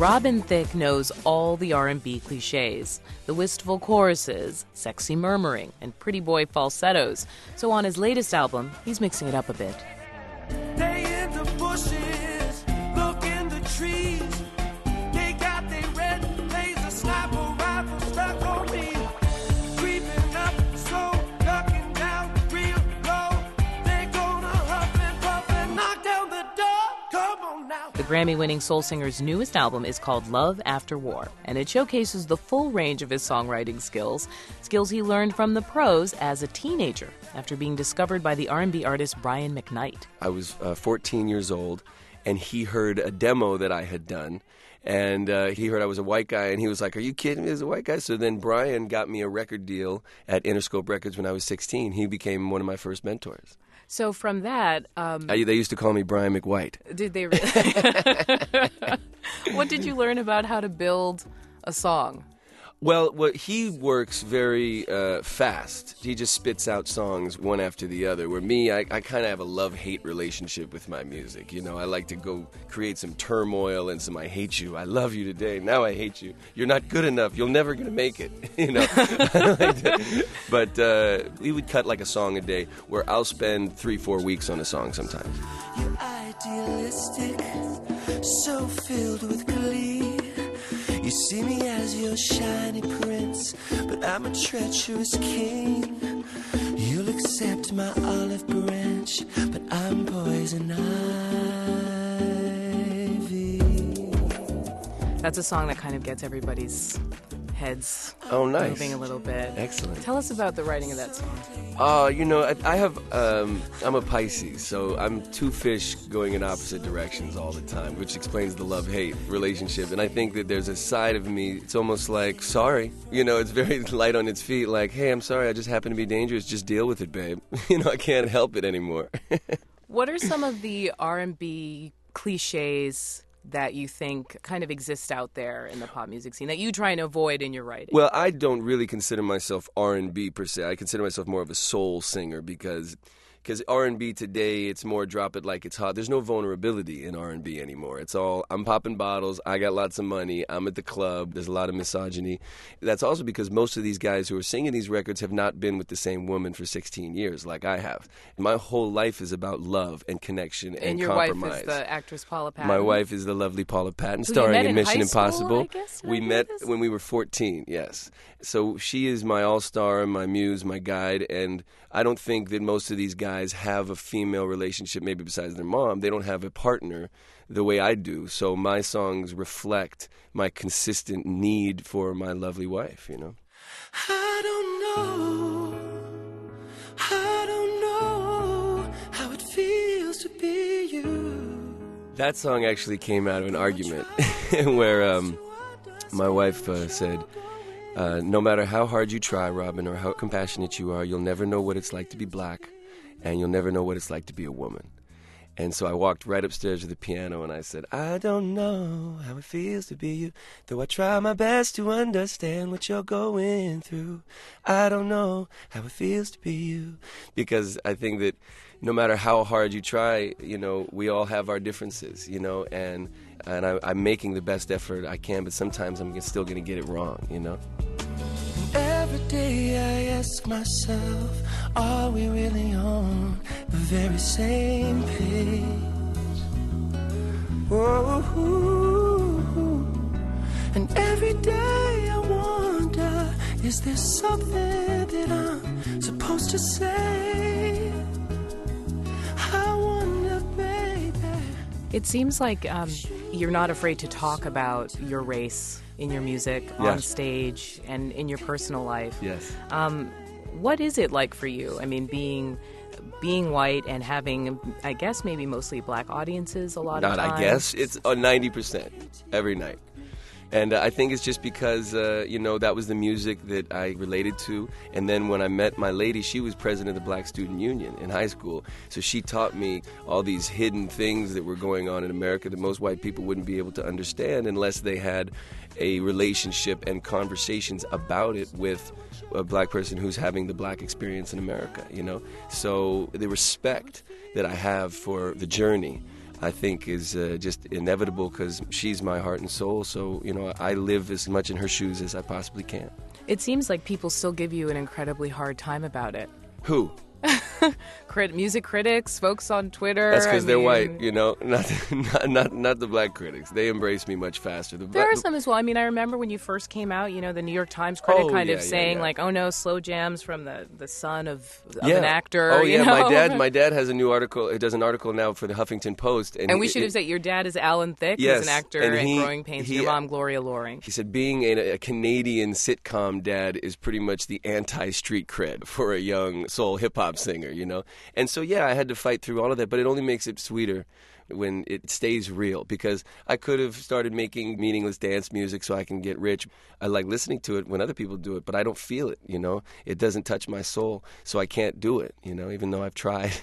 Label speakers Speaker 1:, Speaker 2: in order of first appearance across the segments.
Speaker 1: Robin Thicke knows all the R&B cliches, the wistful choruses, sexy murmuring, and pretty boy falsettos. So on his latest album, he's mixing it up a bit.
Speaker 2: They in the bushes, look in the trees. They got their red laser sniper rifle stuck on me. Creeping up slow, ducking down real low. They gonna huff and puff and knock down the door. Come on now.
Speaker 1: The Grammy-winning soul singer's newest album is called Love After War, and it showcases the full range of his songwriting skills he learned from the pros as a teenager after being discovered by the R&B artist Brian McKnight.
Speaker 3: I was 14 years old, and he heard a demo that I had done, and he heard I was a white guy, and he was like, "Are you kidding me? As a white guy?" So then Brian got me a record deal at Interscope Records when I was 16. He became one of my first mentors.
Speaker 1: So from that...
Speaker 3: They used to call me Brian McWhite.
Speaker 1: Did they really? What did you learn about how to build a song?
Speaker 3: Well, he works very fast. He just spits out songs one after the other. Where me, I kind of have a love-hate relationship with my music. You know, I like to go create some turmoil and some I hate you. I love you today. Now I hate you. You're not good enough. You're never going to make it. You know. But we would cut like a song a day where I'll spend 3-4 weeks on a song sometimes.
Speaker 2: You're idealistic, so filled with glee. You see me as your shiny prince, but I'm a treacherous king. You'll accept my olive branch, but I'm poison ivy.
Speaker 1: That's a song that kind of gets everybody's heads
Speaker 3: nice.
Speaker 1: moving a little bit.
Speaker 3: Excellent.
Speaker 1: Tell us about the writing of that song.
Speaker 3: You know, I'm a Pisces, so I'm two fish going in opposite directions all the time, which explains the love-hate relationship. And I think that there's a side of me, it's almost like, sorry. You know, it's very light on its feet, like, hey, I'm sorry, I just happen to be dangerous, just deal with it, babe. You know, I can't help it anymore.
Speaker 1: What are some of the R&B cliches that you think kind of exist out there in the pop music scene that you try and avoid in your writing?
Speaker 3: Well, I don't really consider myself R&B per se. I consider myself more of a soul singer because R&B today, it's more drop it like it's hot. There's no vulnerability in R&B anymore. It's all, I'm popping bottles, I got lots of money, I'm at the club, there's a lot of misogyny. That's also because most of these guys who are singing these records have not been with the same woman for 16 years like I have. My whole life is about love and connection and
Speaker 1: your
Speaker 3: compromise.
Speaker 1: wife is the actress Paula Patton?
Speaker 3: My wife is the lovely Paula Patton,
Speaker 1: Who
Speaker 3: starring
Speaker 1: you met
Speaker 3: in Mission
Speaker 1: high school,
Speaker 3: Impossible.
Speaker 1: I guess?
Speaker 3: We met when we were 14, yes. So she is my all-star, my muse, my guide, and I don't think that most of these guys have a female relationship, maybe besides their mom. They don't have a partner the way I do. So my songs reflect my consistent need for my lovely wife, you know.
Speaker 2: I don't know how it feels to be you.
Speaker 3: That song actually came out of an argument where my wife said, no matter how hard you try, Robin, or how compassionate you are, you'll never know what it's like to be black, and you'll never know what it's like to be a woman. And so I walked right upstairs to the piano and I said, I don't know how it feels to be you, though I try my best to understand what you're going through. I don't know how it feels to be you. Because I think that no matter how hard you try, you know, we all have our differences, you know, and I'm making the best effort I can, but sometimes I'm still going to get it wrong, you know.
Speaker 2: Every day I ask myself, are we really on the very same page? Whoa, and every day I wonder, is there something that I'm supposed to say? I wonder, baby.
Speaker 1: It seems like you're not afraid to talk about your race in your music, on stage, and in your personal life.
Speaker 3: Yes.
Speaker 1: What is it like for you? I mean, being white and having, I guess, maybe mostly black audiences a lot of times?
Speaker 3: Not I guess. It's 90% every night. And I think it's just because, you know, that was the music that I related to. And then when I met my lady, she was president of the Black Student Union in high school. So she taught me all these hidden things that were going on in America that most white people wouldn't be able to understand unless they had a relationship and conversations about it with a black person who's having the black experience in America, you know? So the respect that I have for the journey I think is just inevitable because she's my heart and soul. So, I live as much in her shoes as I possibly can.
Speaker 1: It seems like people still give you an incredibly hard time about it.
Speaker 3: Who?
Speaker 1: Music critics, folks on Twitter.
Speaker 3: That's because they're white, not the black critics. They embrace me much faster.
Speaker 1: There are some as well. I mean, I remember when you first came out, the New York Times critic saying like, "Oh no, slow jams from the son of an actor."
Speaker 3: Oh yeah, my dad has a new article. It does an article now for the Huffington Post, and
Speaker 1: we should have said your dad is Alan Thicke,
Speaker 3: yes,
Speaker 1: who's an actor in Growing Pains. Your mom, Gloria Loring.
Speaker 3: He said being a Canadian sitcom dad is pretty much the anti-street cred for a young soul hip hop singer, And so, I had to fight through all of that, but it only makes it sweeter when it stays real, because I could have started making meaningless dance music so I can get rich. I like listening to it when other people do it, but I don't feel it, It doesn't touch my soul, so I can't do it, even though I've tried.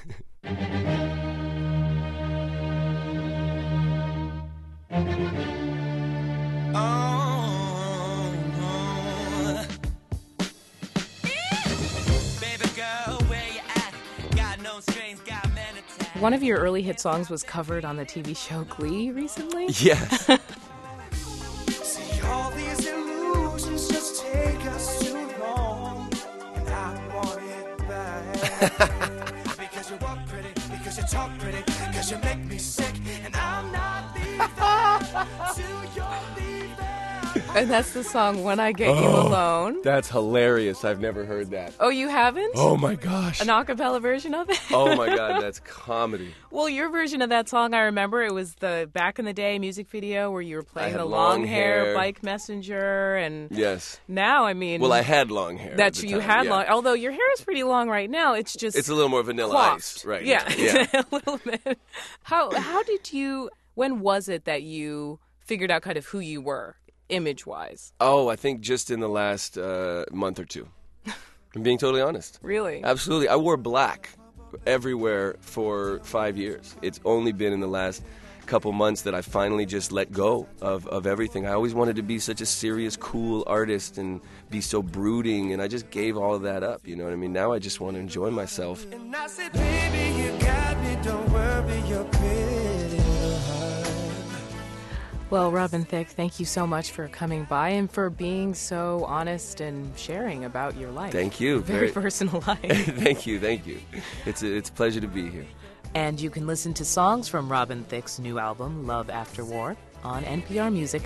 Speaker 1: One of your early hit songs was covered on the TV show Glee recently.
Speaker 3: Yes.
Speaker 2: See, all these illusions just take us too long, and I want it back. Because you walk pretty, because you talk pretty, because you make me sick, and I'm not leaving till you're leaving.
Speaker 1: And that's the song When I Get You Alone.
Speaker 3: That's hilarious. I've never heard that.
Speaker 1: Oh, you haven't?
Speaker 3: Oh, my gosh.
Speaker 1: An a cappella version of it?
Speaker 3: Oh, my God. That's comedy.
Speaker 1: Well, your version of that song, I remember, it was the back in the day music video where you were playing the
Speaker 3: long
Speaker 1: long hair
Speaker 3: hair.
Speaker 1: bike messenger. And
Speaker 3: yes.
Speaker 1: Now, I mean...
Speaker 3: Well, I had long hair.
Speaker 1: That's you had long... Although your hair is pretty long right now, it's just...
Speaker 3: It's a little more vanilla ice right
Speaker 1: now.
Speaker 3: Yeah.
Speaker 1: A little bit. How did you... When was it that you figured out kind of who you were? Image-wise?
Speaker 3: Oh, I think just in the last month or two. I'm being totally honest.
Speaker 1: Really?
Speaker 3: Absolutely. I wore black everywhere for 5 years. It's only been in the last couple months that I finally just let go of everything. I always wanted to be such a serious, cool artist and be so brooding, and I just gave all of that up, you know what I mean? Now I just want to enjoy myself.
Speaker 2: And I said, baby, you got me, don't worry, you're pretty hard.
Speaker 1: Well, Robin Thicke, thank you so much for coming by and for being so honest and sharing about your life.
Speaker 3: Thank you.
Speaker 1: Very personal life.
Speaker 3: Thank you. It's a pleasure to be here.
Speaker 1: And you can listen to songs from Robin Thicke's new album, Love After War, on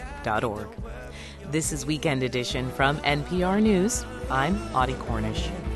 Speaker 1: nprmusic.org. This is Weekend Edition from NPR News. I'm Audie Cornish.